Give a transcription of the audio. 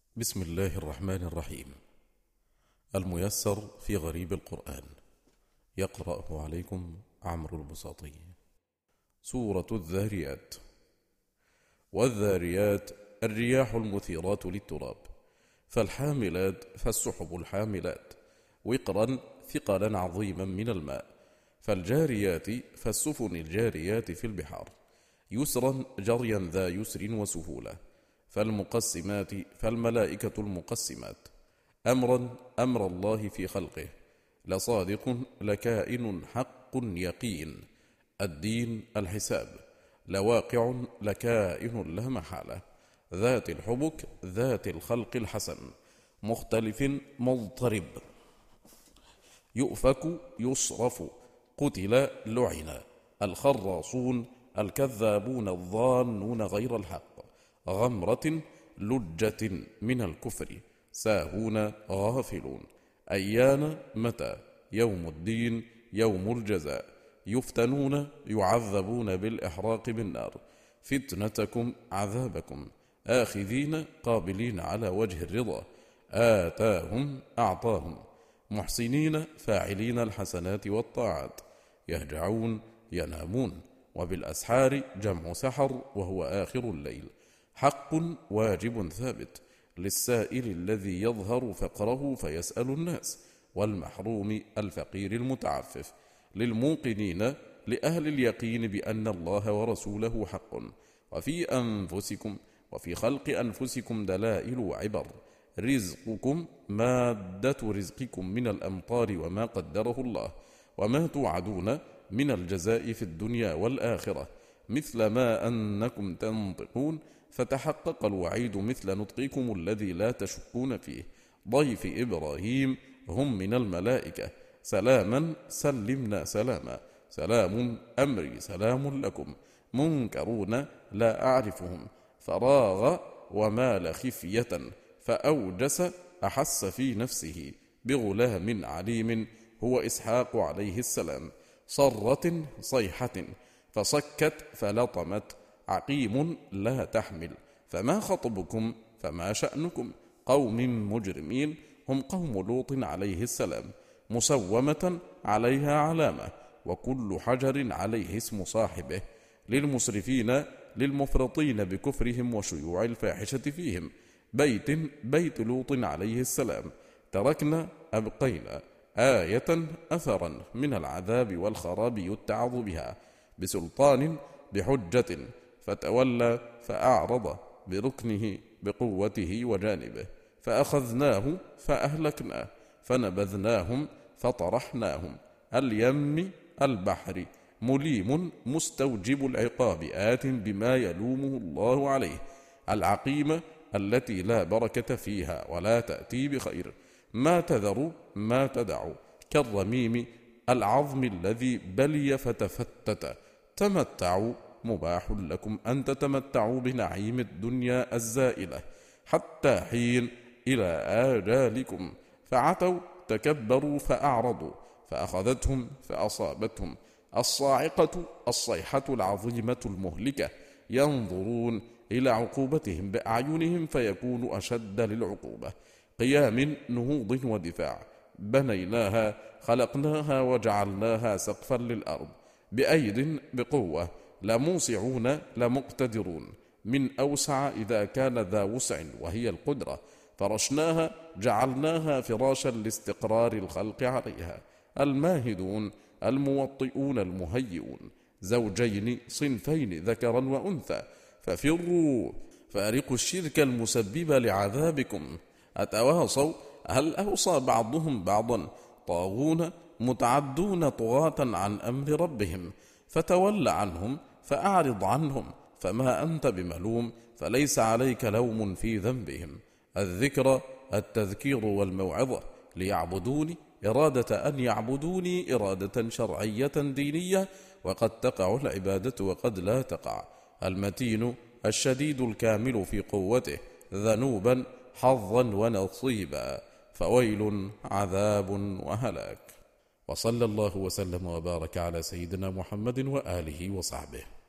بسم الله الرحمن الرحيم. الميسر في غريب القرآن، يقرأه عليكم عمرو البساطي. سورة الذاريات. والذاريات الرياح المثيرات للتراب، فالحاملات فالسحب الحاملات، وقرا ثقلا عظيما من الماء، فالجاريات فالسفن الجاريات في البحار، يسرا جريا ذا يسر وسهولة، فالمقسمات فالملائكة المقسمات، أمرا أمر الله في خلقه، لصادق لكائن حق يقين، الدين الحساب، لواقع لكائن لا محالة، ذات الحبك ذات الخلق الحسن، مختلف مضطرب، يؤفك يصرف، قتل لعن، الخراصون الكذابون الظانون غير الحق، غمرة لجة من الكفر، ساهون غافلون، أيان متى، يوم الدين يوم الجزاء، يفتنون يعذبون بالإحراق بالنار، فتنتكم عذابكم، آخذين قابلين على وجه الرضا، آتاهم أعطاهم، محسنين فاعلين الحسنات والطاعات، يهجعون ينامون، وبالأسحار جمع سحر وهو آخر الليل، حق واجب ثابت، للسائل الذي يظهر فقره فيسأل الناس، والمحروم الفقير المتعفف، للموقنين لأهل اليقين بأن الله ورسوله حق، وفي أنفسكم وفي خلق أنفسكم دلائل وعبر، رزقكم مادة رزقكم من الأمطار وما قدره الله، وما توعدون من الجزاء في الدنيا والآخرة مثل ما أنكم تنطقون، فتحقق الوعيد مثل نطقكم الذي لا تشكون فيه، ضيف إبراهيم هم من الملائكة، سلاما سلمنا سلاما، سلام أمري سلام لكم، منكرون لا أعرفهم، فراغ ومال خفية، فأوجس أحس في نفسه بغلام عليم هو إسحاق عليه السلام، صرة صيحة فصكت فلطمت، عقيم لا تحمل، فما خطبكم فما شأنكم، قوم مجرمين هم قوم لوط عليه السلام، مسومة عليها علامة، وكل حجر عليه اسم صاحبه، للمسرفين للمفرطين بكفرهم وشيوع الفاحشة فيهم، بيت لوط عليه السلام، تركنا أبقينا، آية أثرا من العذاب والخراب يتعظ بها، بسلطان بحجة، فتولى فأعرض بركنه بقوته وجانبه، فأخذناه فأهلكناه، فنبذناهم فطرحناهم، اليم البحر، مليم مستوجب العقاب، آت بما يلومه الله عليه، العقيمة التي لا بركة فيها ولا تأتي بخير، ما تذر ما تدع، كالرميم العظم الذي بلي فتفتت، تمتعوا مباح لكم أن تتمتعوا بنعيم الدنيا الزائلة حتى حين إلى آجالكم، فعتوا تكبروا فأعرضوا، فأخذتهم فأصابتهم الصاعقة الصيحة العظيمة المهلكة، ينظرون إلى عقوبتهم بأعينهم فيكون أشد للعقوبة، قيام نهوض ودفاع، بنيناها خلقناها وجعلناها سقفا للأرض، بأيد بقوة، لموسعون لمقتدرون، من أوسع إذا كان ذا وسع وهي القدرة، فرشناها جعلناها فراشا لاستقرار الخلق عليها، الماهدون الموطئون المهيئون، زوجين صنفين ذكرا وأنثى، ففروا فارقوا الشرك المسبب لعذابكم، أتواصوا هل أوصى بعضهم بعضا، طاغون متعدون طغاة عن أمر ربهم، فتول عنهم فأعرض عنهم، فما أنت بملوم، فليس عليك لوم في ذنبهم، الذكر التذكير والموعظة، ليعبدوني إرادة أن يعبدوني إرادة شرعية دينية، وقد تقع العبادة وقد لا تقع، المتين الشديد الكامل في قوته، ذنوبا حظا ونصيبا، فويل عذاب وهلاك. وصلى الله وسلم وبارك على سيدنا محمد وآله وصحبه.